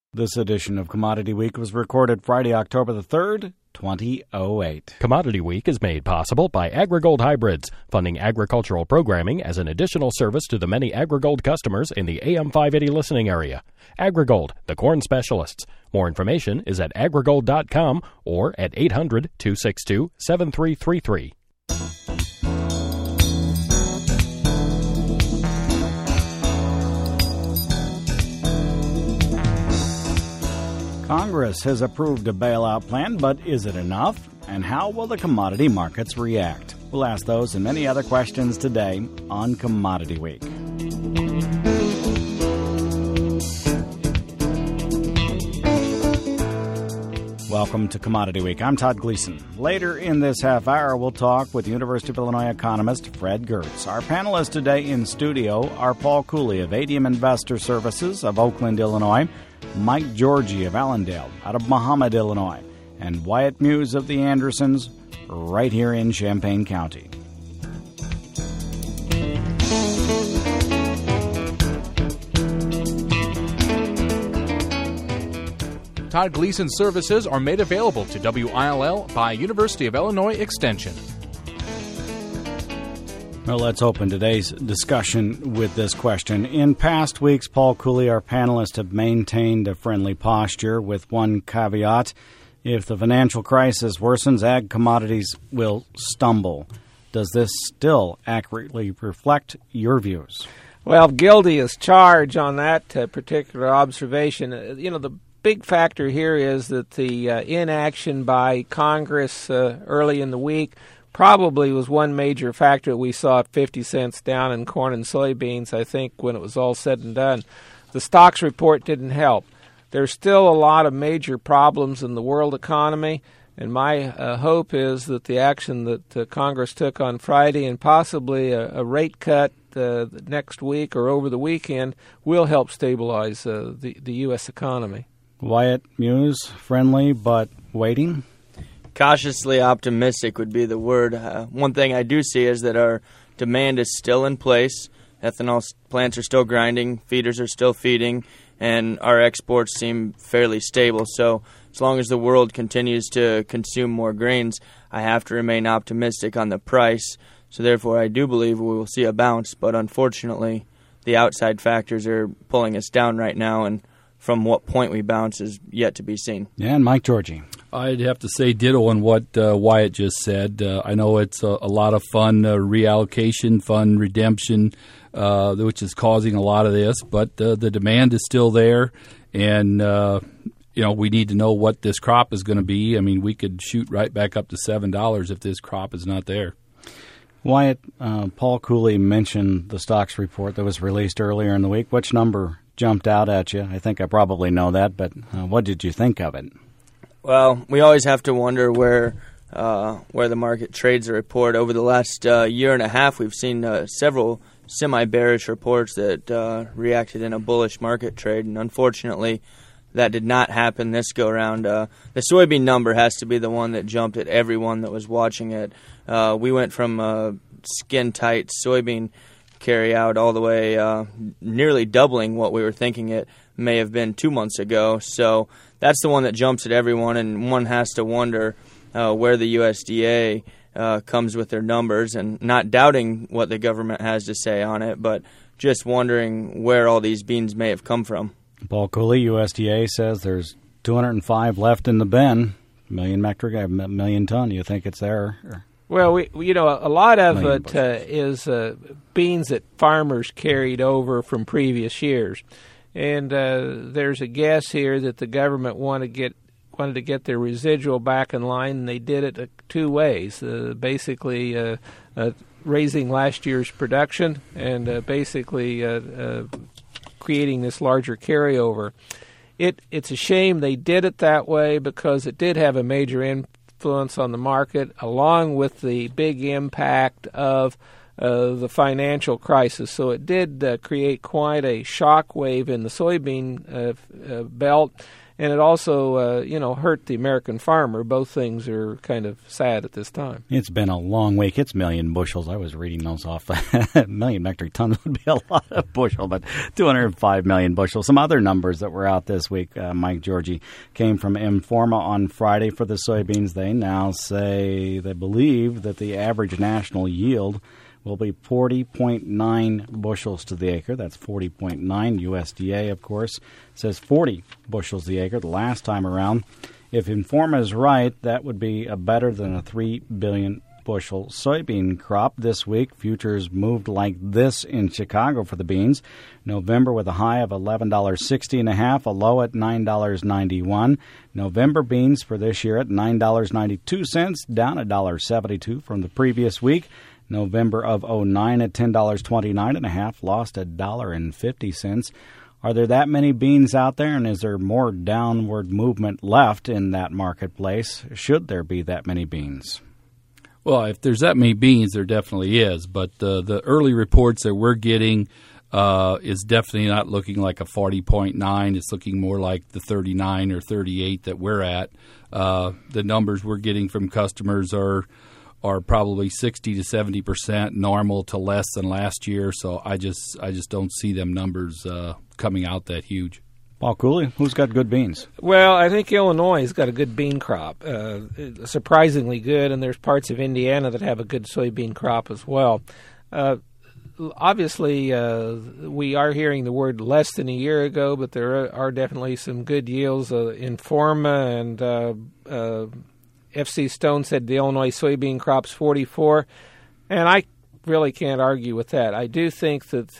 This edition of Commodity Week was recorded Friday, October the 3rd, 2008. Commodity Week is made possible by AgriGold Hybrids, funding agricultural programming as an additional service to the many AgriGold customers in the AM 580 listening area. AgriGold, the corn specialists. More information is at agrigold.com or at 800-262-7333. Congress has approved a bailout plan, but is it enough? And how will the commodity markets react? We'll ask those and many other questions today on Commodity Week. Welcome to Commodity Week. I'm Todd Gleason. Later in this half hour, we'll talk with University of Illinois economist Fred Gertz. Our panelists today in studio are Paul Cooley of Adium Investor Services of Oakland, Illinois, Mike Georgie of Allendale out of Mahomet, Illinois, and Wyatt Muse of the Andersons right here in Champaign County. Todd Gleason services are made available to WILL by University of Illinois Extension. Well, let's open today's discussion with this question. In past weeks, Paul Cooley, our panelists, have maintained a friendly posture with one caveat. If the financial crisis worsens, ag commodities will stumble. Does this still accurately reflect your views? Well, guilty as charged on that particular observation. The big factor here is that the inaction by Congress early in the week probably was one major factor that we saw 50 cents down in corn and soybeans, I think, when it was all said and done. The stocks report didn't help. There's still a lot of major problems in the world economy, and my hope is that the action that Congress took on Friday and possibly a rate cut next week or over the weekend will help stabilize the U.S. economy. Wyatt Muse, friendly but waiting? Cautiously optimistic would be the word. One thing I do see is that our demand is still in place. Ethanol plants are still grinding, feeders are still feeding, and our exports seem fairly stable. So as long as the world continues to consume more grains, I have to remain optimistic on the price. So therefore, I do believe we will see a bounce. But unfortunately, the outside factors are pulling us down right now, and from what point we bounce is yet to be seen. Yeah, and Mike Georgie. I'd have to say ditto on what Wyatt just said. I know it's a lot of fun reallocation, fun redemption, which is causing a lot of this, but the demand is still there, and we need to know what this crop is going to be. I mean, we could shoot right back up to $7 if this crop is not there. Wyatt, Paul Cooley mentioned the stocks report that was released earlier in the week. Which number jumped out at you? I think I probably know that, but what did you think of it? Well, we always have to wonder where the market trades a report. Over the last year and a half, we've seen several semi-bearish reports that reacted in a bullish market trade, and unfortunately, that did not happen this go-around. The soybean number has to be the one that jumped at everyone that was watching it. We went from skin-tight soybean carry-out all the way nearly doubling what we were thinking it may have been 2 months ago. So that's the one that jumps at everyone, and one has to wonder where the USDA comes with their numbers, and not doubting what the government has to say on it, but just wondering where all these beans may have come from. Paul Cooley, USDA says there's 205 left in the bin, million ton. You think it's there? Well, a lot of it is beans that farmers carried over from previous years. And there's a guess here that the government wanted to get their residual back in line, and they did it two ways. Basically, raising last year's production and creating this larger carryover. It's a shame they did it that way because it did have a major influence on the market, along with the big impact of the financial crisis. So it did create quite a shock wave in the soybean belt, and it also hurt the American farmer. Both things are kind of sad at this time. It's been a long week. It's million bushels. I was reading those off. A million metric tons would be a lot of bushel, but 205 million bushels. Some other numbers that were out this week, Mike Georgie, came from Informa on Friday for the soybeans. They now say they believe that the average national yield will be 40.9 bushels to the acre. That's 40.9. USDA, of course, says 40 bushels the acre the last time around. If Informa is right, that would be better than a 3 billion bushel soybean crop this week. Futures moved like this in Chicago for the beans. November with a high of $11.60.5, a low at $9.91. November beans for this year at $9.92, down $1.72 from the previous week. November of 09 at $10.29.5, lost $1.50. Are there that many beans out there, and is there more downward movement left in that marketplace? Should there be that many beans? Well, if there's that many beans, there definitely is. But the early reports that we're getting is definitely not looking like a 40.9. It's looking more like the 39 or 38 that we're at. The numbers we're getting from customers are probably 60 to 70% normal to less than last year. So I just don't see them numbers coming out that huge. Paul Cooley, who's got good beans? Well, I think Illinois has got a good bean crop, surprisingly good, and there's parts of Indiana that have a good soybean crop as well. Obviously, we are hearing the word less than a year ago, but there are definitely some good yields. Informa and FC Stone said the Illinois soybean crop's 44, and I really can't argue with that. I do think that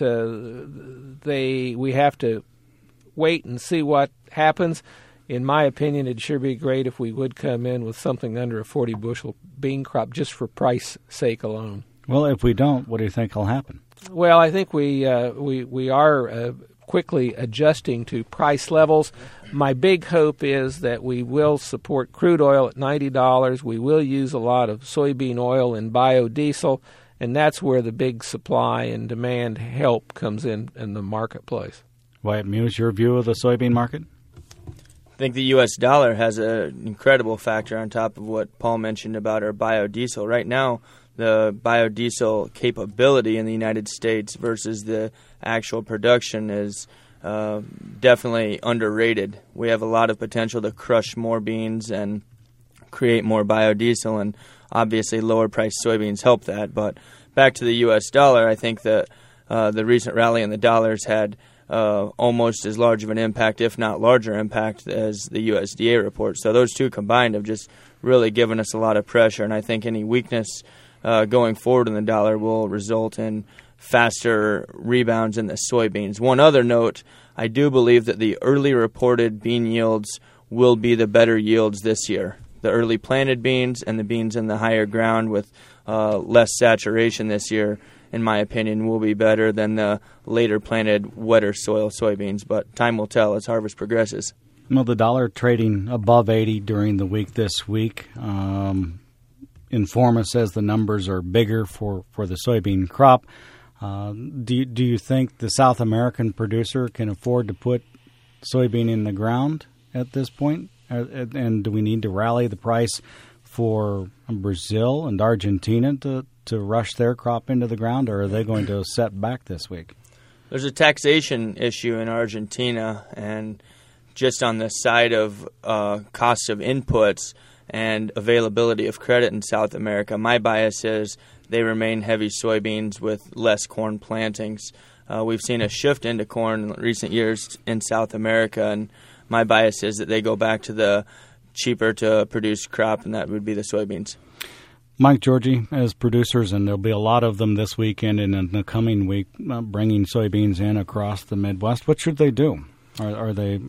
we have to wait and see what happens. In my opinion, it'd sure be great if we would come in with something under a 40-bushel bean crop just for price sake alone. Well, if we don't, what do you think will happen? Well, I think we are quickly adjusting to price levels. My big hope is that we will support crude oil at $90. We will use a lot of soybean oil and biodiesel, and that's where the big supply and demand help comes in the marketplace. Wyatt Muse, your view of the soybean market? I think the U.S. dollar has an incredible factor on top of what Paul mentioned about our biodiesel. Right now, the biodiesel capability in the United States versus the actual production is definitely underrated. We have a lot of potential to crush more beans and create more biodiesel, and obviously lower-priced soybeans help that. But back to the U.S. dollar, I think that the recent rally in the dollar's had almost as large of an impact, if not larger impact, as the USDA report. So those two combined have just really given us a lot of pressure, and I think any weakness going forward in the dollar will result in faster rebounds in the soybeans. One other note, I do believe that the early reported bean yields will be the better yields this year. The early planted beans and the beans in the higher ground with less saturation this year, in my opinion, will be better than the later planted, wetter soil soybeans. But time will tell as harvest progresses. Well, the dollar trading above 80 during the week this week. Informa says the numbers are bigger for the soybean crop. Do you think the South American producer can afford to put soybean in the ground at this point? And do we need to rally the price for Brazil and Argentina to rush their crop into the ground, or are they going to set back this week? There's a taxation issue in Argentina, and just on the side of costs of inputs and availability of credit in South America, my bias is they remain heavy soybeans with less corn plantings. We've seen a shift into corn in recent years in South America, and my bias is that they go back to the cheaper to produce crop, and that would be the soybeans. Mike Georgie, as producers, and there'll be a lot of them this weekend and in the coming week, bringing soybeans in across the Midwest, what should they do? Are they,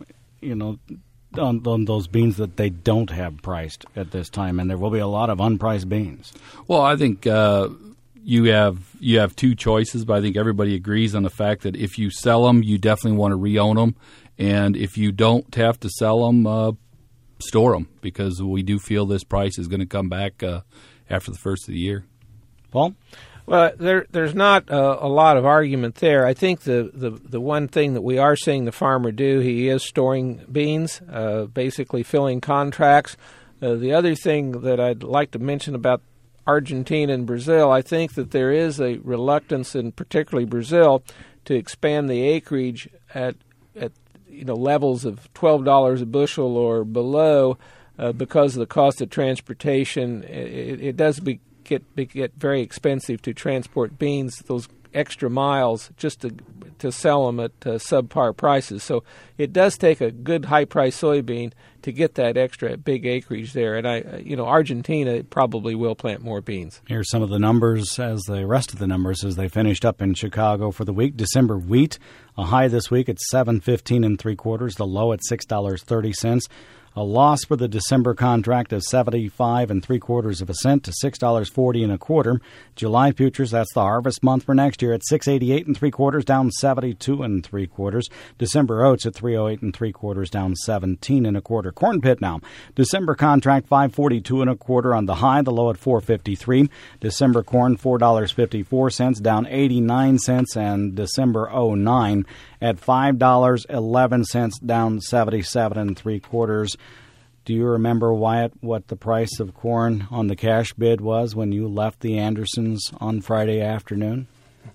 on those beans that they don't have priced at this time, and there will be a lot of unpriced beans? Well, I think you have two choices, but I think everybody agrees on the fact that if you sell them, you definitely want to re-own them, and if you don't have to sell them, store them, because we do feel this price is going to come back after the first of the year. Paul? Well, there's not a lot of argument there. I think the one thing that we are seeing the farmer do, he is storing beans, basically filling contracts. The other thing that I'd like to mention about Argentina and Brazil, I think that there is a reluctance, in particularly Brazil, to expand the acreage at levels of $12 a bushel or below because of the cost of transportation. It does get very expensive to transport beans those extra miles just to sell them at subpar prices. So it does take a good high-priced soybean to get that extra big acreage there. And Argentina probably will plant more beans. Here's some of the numbers the rest of the numbers as they finished up in Chicago for the week. December wheat, a high this week at $7.15 3/4, the low at $6.30. A loss for the December contract of 75 3/4 cents to $6.40 1/4. July futures, that's the harvest month for next year, at 688 3/4, down 72 3/4. December oats at 308 3/4, down 17 1/4. Corn pit now. December contract 542 1/4 on the high, the low at 453. December corn $4.54, down 89 cents, and December 09 at $5.11, down 77 3/4. Do you remember, Wyatt, what the price of corn on the cash bid was when you left the Andersons on Friday afternoon?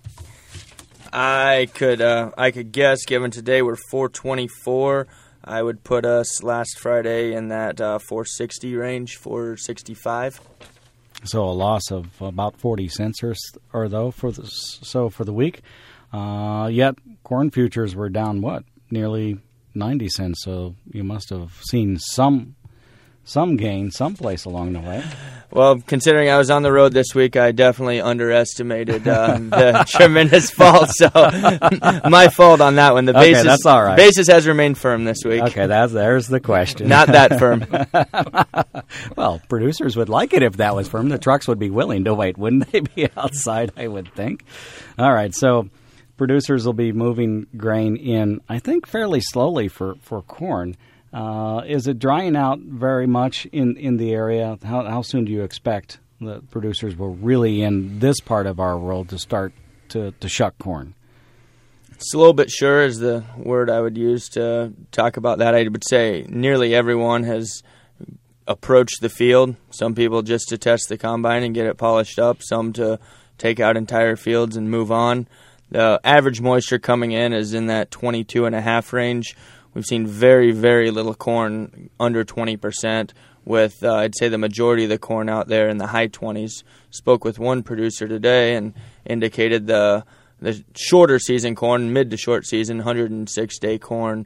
I could guess. Given today we're 424, I would put us last Friday in that 460 range, 465. So a loss of about 40 cents or though for the week. Yet corn futures were down nearly 90 cents. So you must have seen some gain someplace along the way. Well, considering I was on the road this week, I definitely underestimated the tremendous fall. So my fault on that one. The basis, that's all right. Basis has remained firm this week. Okay, there's the question. Not that firm. Well, producers would like it if that was firm. The trucks would be willing to wait, wouldn't they be outside, I would think. All right, so producers will be moving grain in, I think, fairly slowly for corn. Is it drying out very much in the area? How soon do you expect the producers will really, in this part of our world, to start to shuck corn? Slow but sure is the word I would use to talk about that. I would say nearly everyone has approached the field. Some people just to test the combine and get it polished up. Some to take out entire fields and move on. The average moisture coming in is in that 22.5 range. We've seen very, very little corn under 20%, with I'd say the majority of the corn out there in the high 20s. Spoke with one producer today and indicated the shorter season corn, mid to short season, 106-day corn,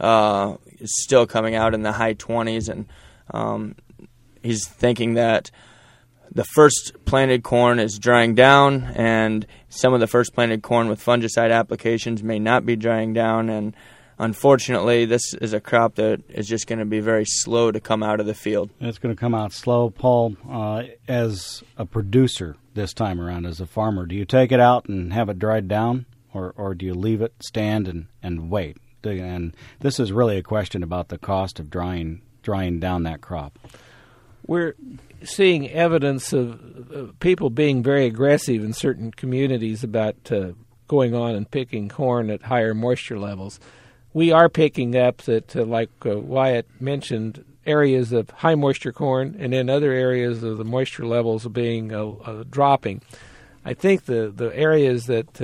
is still coming out in the high 20s, and he's thinking that the first planted corn is drying down, and some of the first planted corn with fungicide applications may not be drying down, and unfortunately, this is a crop that is just going to be very slow to come out of the field. It's going to come out slow. Paul, as a producer this time around, as a farmer, do you take it out and have it dried down, or do you leave it stand and wait? And this is really a question about the cost of drying down that crop. We're seeing evidence of people being very aggressive in certain communities about going on and picking corn at higher moisture levels. We are picking up that, like Wyatt mentioned, areas of high moisture corn, and then other areas of the moisture levels being dropping. I think the areas that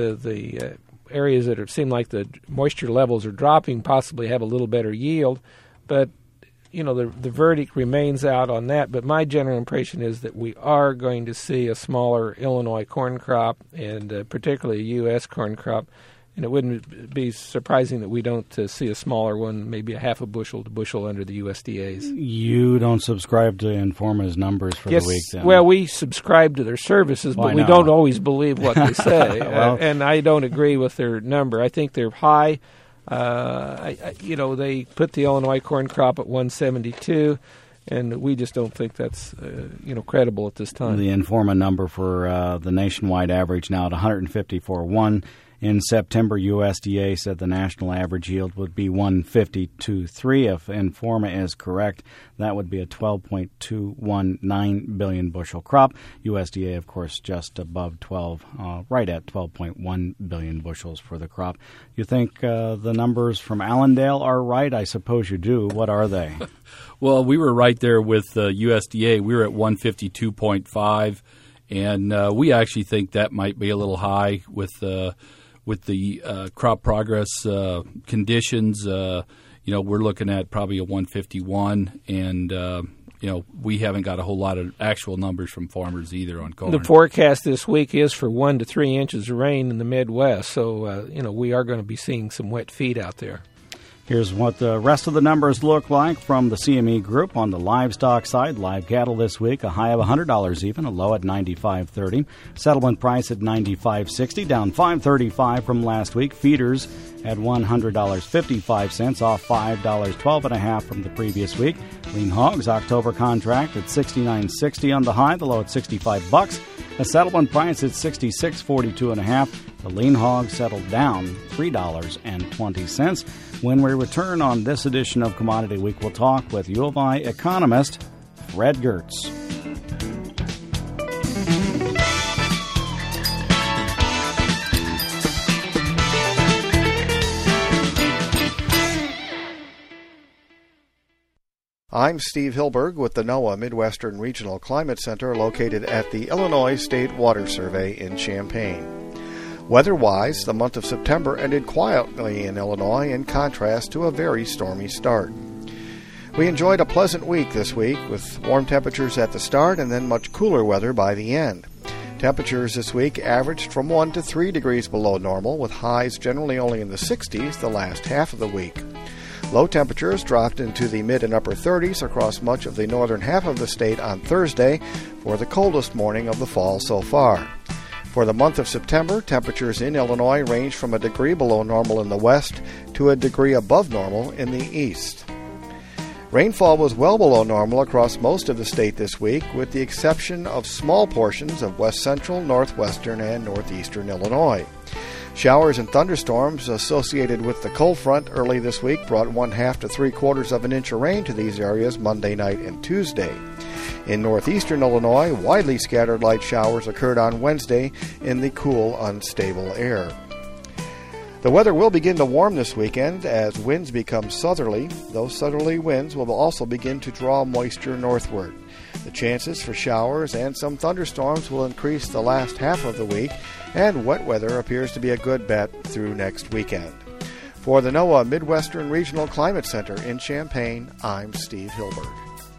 seem like the moisture levels are dropping possibly have a little better yield, but the verdict remains out on that. But my general impression is that we are going to see a smaller Illinois corn crop, and particularly a U.S. corn crop. And it wouldn't be surprising that we don't see a smaller one, maybe a half a bushel to bushel under the USDA's. You don't subscribe to Informa's numbers for the week, then? Well, we subscribe to their services, but we don't always believe what they say. And I don't agree with their number. I think they're high. They put the Illinois corn crop at 172, and we just don't think that's credible at this time. The Informa number for the nationwide average now at 154.1. In September, USDA said the national average yield would be 152.3. If Informa is correct, that would be a 12.219 billion bushel crop. USDA, of course, just above 12, right at 12.1 billion bushels for the crop. You think the numbers from Allendale are right? I suppose you do. What are they? Well, we were right there with USDA. We were at 152.5, and we actually think that might be a little high with the crop progress conditions. We're looking at probably a 151, and we haven't got a whole lot of actual numbers from farmers either on corn. The forecast this week is for 1 to 3 inches of rain in the Midwest, so we are going to be seeing some wet feet out there. Here's what the rest of the numbers look like from the CME Group. On the livestock side, live cattle this week, a high of $100 even, a low at $95.30. Settlement price at $95.60, down $5.35 from last week. Feeders at $100.55, off $5.12.5 from the previous week. Lean hogs, October contract at $69.60 on the high, the low at $65. A settlement price at $66.42.5. The lean hog settled down $3.20. When we return on this edition of Commodity Week, we'll talk with U of I economist Fred Gertz. I'm Steve Hilberg with the NOAA Midwestern Regional Climate Center located at the Illinois State Water Survey in Champaign. Weather-wise, the month of September ended quietly in Illinois in contrast to a very stormy start. We enjoyed a pleasant week this week with warm temperatures at the start and then much cooler weather by the end. Temperatures this week averaged from 1 to 3 degrees below normal, with highs generally only in the 60s the last half of the week. Low temperatures dropped into the mid and upper 30s across much of the northern half of the state on Thursday for the coldest morning of the fall so far. For the month of September, temperatures in Illinois range from a degree below normal in the west to a degree above normal in the east. Rainfall was well below normal across most of the state this week, with the exception of small portions of west central, northwestern, and northeastern Illinois. Showers and thunderstorms associated with the cold front early this week brought 1/2 to 3/4 of an inch of rain to these areas Monday night and Tuesday. In northeastern Illinois, widely scattered light showers occurred on Wednesday in the cool, unstable air. The weather will begin to warm this weekend as winds become southerly. Those southerly winds will also begin to draw moisture northward. The chances for showers and some thunderstorms will increase the last half of the week, and wet weather appears to be a good bet through next weekend. For the NOAA Midwestern Regional Climate Center in Champaign, I'm Steve Hilberg.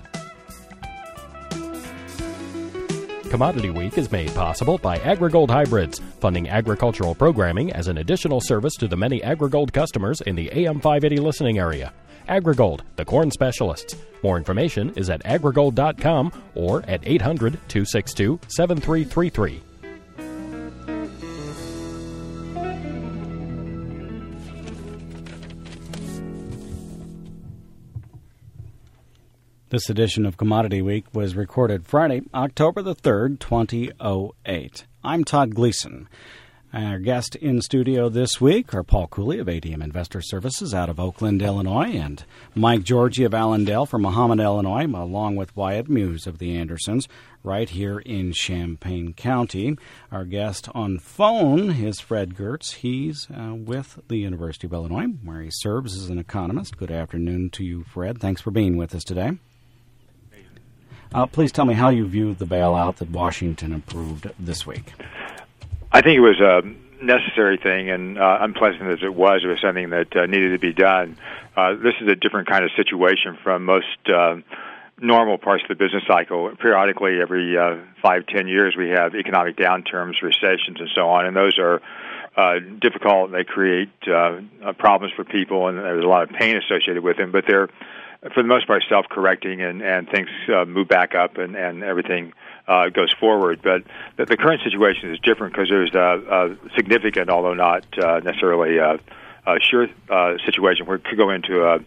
Commodity Week is made possible by AgriGold Hybrids, funding agricultural programming as an additional service to the many AgriGold customers in the AM 580 listening area. AgriGold, the corn specialists. More information is at agrigold.com or at 800-262-7333. This edition of Commodity Week was recorded Friday, October the 3rd, 2008. I'm Todd Gleason. Our guest in studio this week are Paul Cooley of ADM Investor Services out of Oakland, Illinois, and Mike Georgie of Allendale from Mahomet, Illinois, along with Wyatt Muse of the Andersons right here in Champaign County. Our guest on phone is Fred Gertz. He's with the University of Illinois, where he serves as an economist. Good afternoon to you, Fred. Thanks for being with us today. Please tell me how you view the bailout that Washington approved this week. I think it was a necessary thing, and unpleasant as it was something that needed to be done. This is a different kind of situation from most normal parts of the business cycle. Periodically, every 5-10 years, we have economic downturns, recessions, and so on, and those are difficult, and they create problems for people, and there's a lot of pain associated with them, but they're for the most part, self-correcting, and things move back up, and everything goes forward. But the current situation is different because there's a significant, although not necessarily a sure situation where it could go into a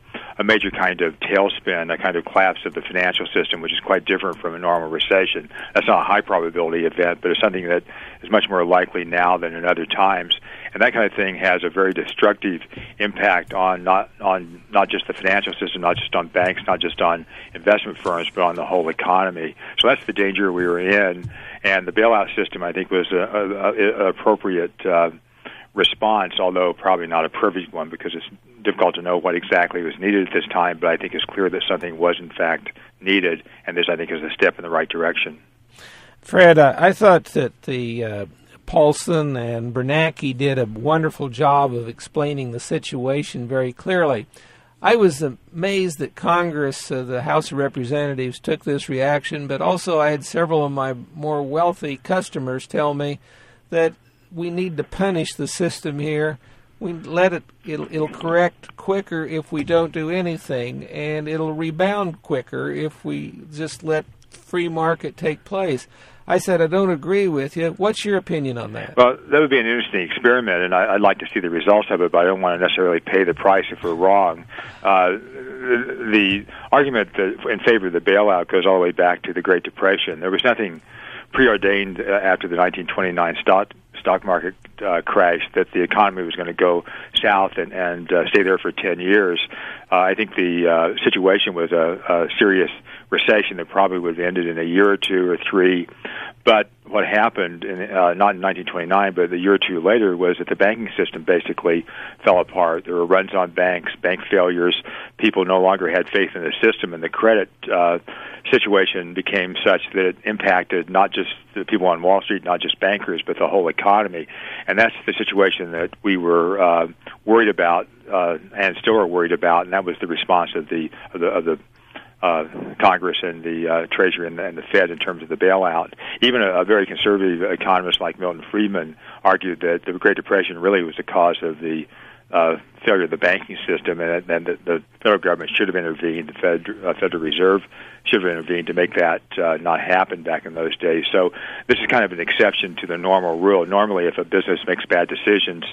a major kind of tailspin, a kind of collapse of the financial system, which is quite different from a normal recession. That's not a high probability event, but it's something that is much more likely now than in other times. And that kind of thing has a very destructive impact on not just the financial system, not just on banks, not just on investment firms, but on the whole economy. So that's the danger we were in. And the bailout system, I think, was an appropriate response, although probably not a perfect one, because it's difficult to know what exactly was needed at this time. But I think it's clear that something was, in fact, needed, and this, I think, is a step in the right direction. Fred, I thought that the Paulson and Bernanke did a wonderful job of explaining the situation very clearly. I was amazed that Congress, the House of Representatives, took this reaction, but also I had several of my more wealthy customers tell me that we need to punish the system here. We let it'll correct quicker if we don't do anything, and it'll rebound quicker if we just let free market take place. I said, I don't agree with you. What's your opinion on that? Well, that would be an interesting experiment, and I'd like to see the results of it, but I don't want to necessarily pay the price if we're wrong. The argument in favor of the bailout goes all the way back to the Great Depression. There was nothing preordained after the 1929 stock market crash that the economy was going to go south and stay there for 10 years. I think the situation was a serious recession that probably would have ended in a year or two or three. But what happened, not in 1929, but a year or two later, was that the banking system basically fell apart. There were runs on banks, bank failures. People no longer had faith in the system, and the credit situation became such that it impacted not just the people on Wall Street, not just bankers, but the whole economy. And that's the situation that we were worried about and still are worried about, and that was the response of the Congress and the Treasury and the Fed in terms of the bailout. Even a very conservative economist like Milton Friedman argued that the Great Depression really was the cause of the failure of the banking system, and the federal government should have intervened, the Federal Reserve should have intervened to make that not happen back in those days. So this is kind of an exception to the normal rule. Normally, if a business makes bad decisions,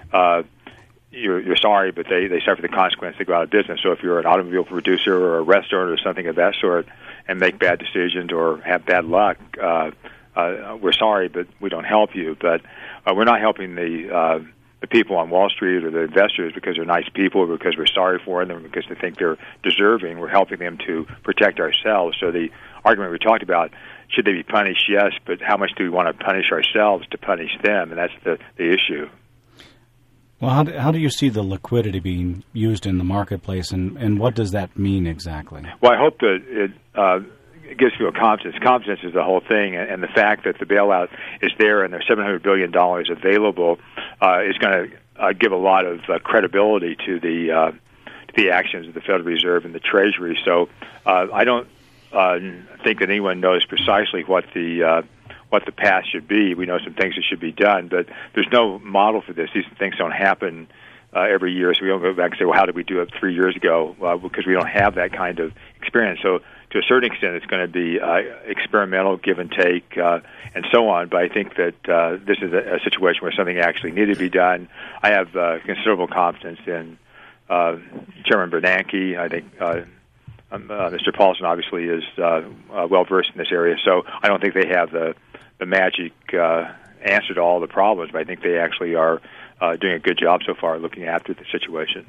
you're sorry, but they suffer the consequence. They go out of business. So if you're an automobile producer or a restaurant or something of that sort and make bad decisions or have bad luck, we're sorry, but we don't help you. But we're not helping the people on Wall Street or the investors because they're nice people, or because we're sorry for them, or because they think they're deserving. We're helping them to protect ourselves. So the argument we talked about, should they be punished? Yes, but how much do we want to punish ourselves to punish them? And that's the issue. Well, how do you see the liquidity being used in the marketplace, and what does that mean exactly? Well, I hope that it gives people confidence. Confidence is the whole thing, and the fact that the bailout is there and there's $700 billion available is going to give a lot of credibility to the actions of the Federal Reserve and the Treasury. So I don't think that anyone knows precisely what the path should be. We know some things that should be done, but there's no model for this. These things don't happen every year, so we don't go back and say, well, how did we do it 3 years ago? Because we don't have that kind of experience. So to a certain extent, it's going to be experimental, give and take, and so on. But I think that this is a situation where something actually needed to be done. I have considerable confidence in Chairman Bernanke. I think Mr. Paulson obviously is well-versed in this area, so I don't think they have the magic answer to all the problems, but I think they actually are doing a good job so far looking after the situation.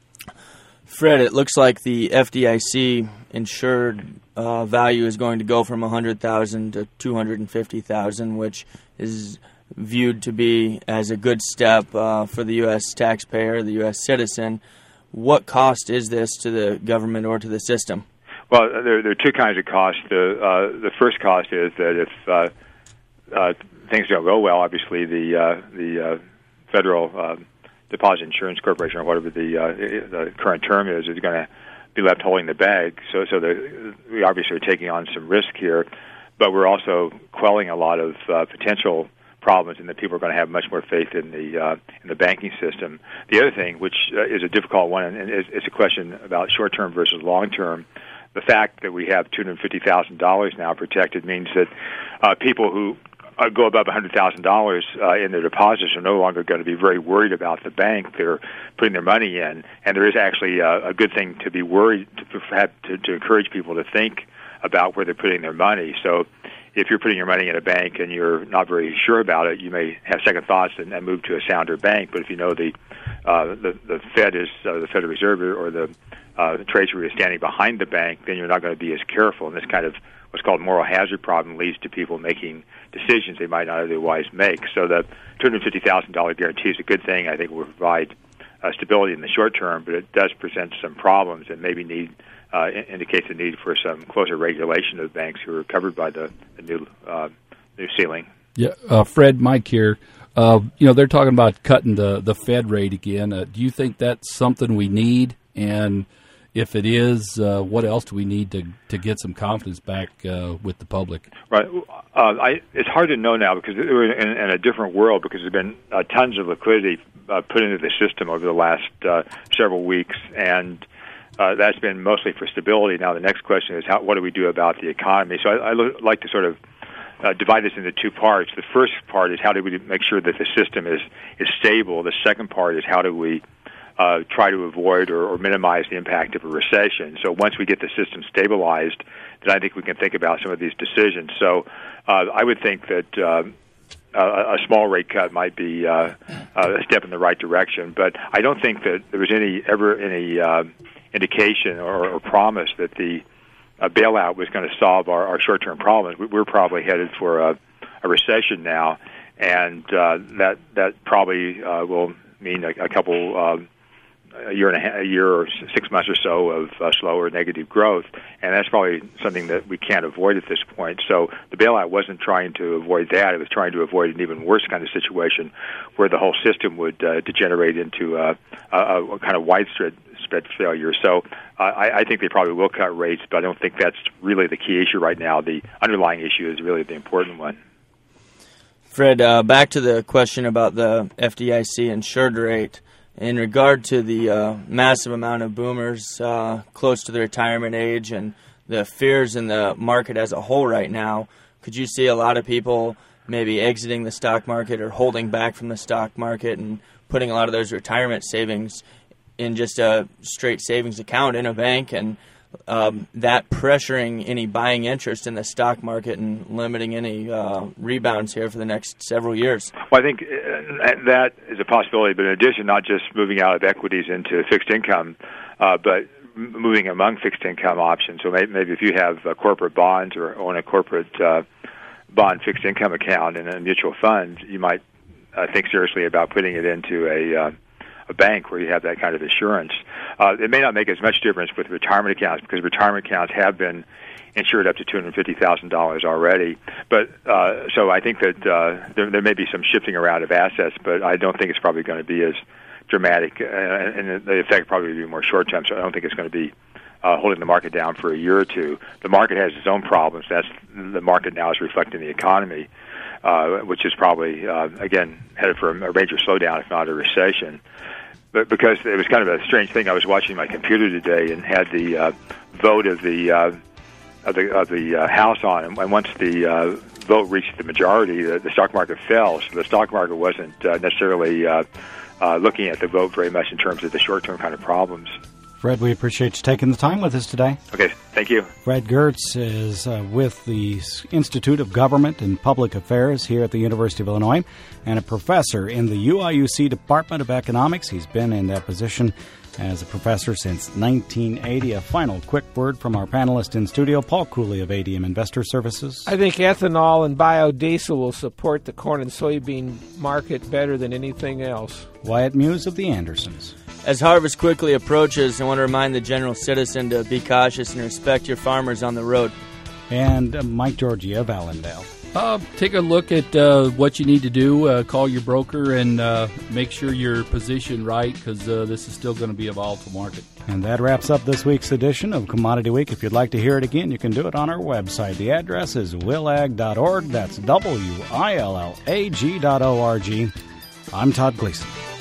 Fred, it looks like the FDIC insured value is going to go from $100,000 to $250,000, which is viewed to be as a good step for the U.S. taxpayer, the U.S. citizen. What cost is this to the government or to the system? Well, there are two kinds of costs. The first cost is that if things don't go well, obviously the Federal Deposit Insurance Corporation, or whatever the current term is going to be left holding the bag. So we obviously are taking on some risk here, but we're also quelling a lot of potential problems, and that people are going to have much more faith in the banking system. The other thing, which is a difficult one, and it's a question about short-term versus long-term, the fact that we have $250,000 now protected means that people who go above $100,000 in their deposits are no longer going to be very worried about the bank they're putting their money in. And there is actually a good thing to be worried, to encourage people to think about where they're putting their money. So if you're putting your money in a bank and you're not very sure about it, you may have second thoughts and move to a sounder bank. But if you know the Fed is the Federal Reserve or the Treasury is standing behind the bank, then you're not going to be as careful. And this kind of what's called moral hazard problem leads to people making decisions they might not otherwise make. So the $250,000 guarantee is a good thing. I think it will provide stability in the short term, but it does present some problems and maybe indicates the need for some closer regulation of banks who are covered by the new ceiling. Yeah, Fred, Mike here. They're talking about cutting the Fed rate again. Do you think that's something we need? And if it is, what else do we need to get some confidence back with the public? Right. It's hard to know now because we're in a different world because there's been tons of liquidity put into the system over the last several weeks, and that's been mostly for stability. Now the next question is what do we do about the economy? So I like to sort of divide this into two parts. The first part is how do we make sure that the system is stable. The second part is how do we try to avoid or minimize the impact of a recession. So once we get the system stabilized, then I think we can think about some of these decisions. So I would think that a small rate cut might be a step in the right direction, but I don't think that there was any indication or promise that the bailout was going to solve our short-term problems. We're probably headed for a recession now, and that probably will mean a couple a year or 6 months or so of slower negative growth, and that's probably something that we can't avoid at this point. So the bailout wasn't trying to avoid that; it was trying to avoid an even worse kind of situation where the whole system would degenerate into a kind of widespread failure. So I think they probably will cut rates, but I don't think that's really the key issue right now. The underlying issue is really the important one. Fred, back to the question about the FDIC insured rate. In regard to the massive amount of boomers close to the retirement age and the fears in the market as a whole right now, could you see a lot of people maybe exiting the stock market or holding back from the stock market and putting a lot of those retirement savings in just a straight savings account in a bank, and that pressuring any buying interest in the stock market and limiting any rebounds here for the next several years? Well, I think that is a possibility, but in addition, not just moving out of equities into fixed income, but moving among fixed income options. So maybe if you have corporate bonds or own a corporate bond fixed income account in a mutual fund, you might think seriously about putting it into a bank where you have that kind of assurance. It may not make as much difference with retirement accounts because retirement accounts have been insured up to $250,000 already. But so I think that there may be some shifting around of assets, but I don't think it's probably going to be as dramatic, and the effect probably will be more short term. So I don't think it's going to be holding the market down for a year or two. The market has its own problems. The market now is reflecting the economy, which is probably again headed for a major slowdown, if not a recession. But because it was kind of a strange thing, I was watching my computer today and had the vote of the House on, and once the vote reached the majority, the stock market fell. So the stock market wasn't necessarily looking at the vote very much in terms of the short-term kind of problems. Fred, we appreciate you taking the time with us today. Okay, thank you. Fred Gertz is with the Institute of Government and Public Affairs here at the University of Illinois and a professor in the UIUC Department of Economics. He's been in that position as a professor since 1980. A final quick word from our panelist in studio, Paul Cooley of ADM Investor Services. I think ethanol and biodiesel will support the corn and soybean market better than anything else. Wyatt Muse of the Andersons. As harvest quickly approaches, I want to remind the general citizen to be cautious and respect your farmers on the road. And Mike Georgia of Allendale. Take a look at what you need to do. Call your broker and make sure you're positioned right, because this is still going to be a volatile market. And that wraps up this week's edition of Commodity Week. If you'd like to hear it again, you can do it on our website. The address is willag.org. That's WILLAG.org. I'm Todd Gleason.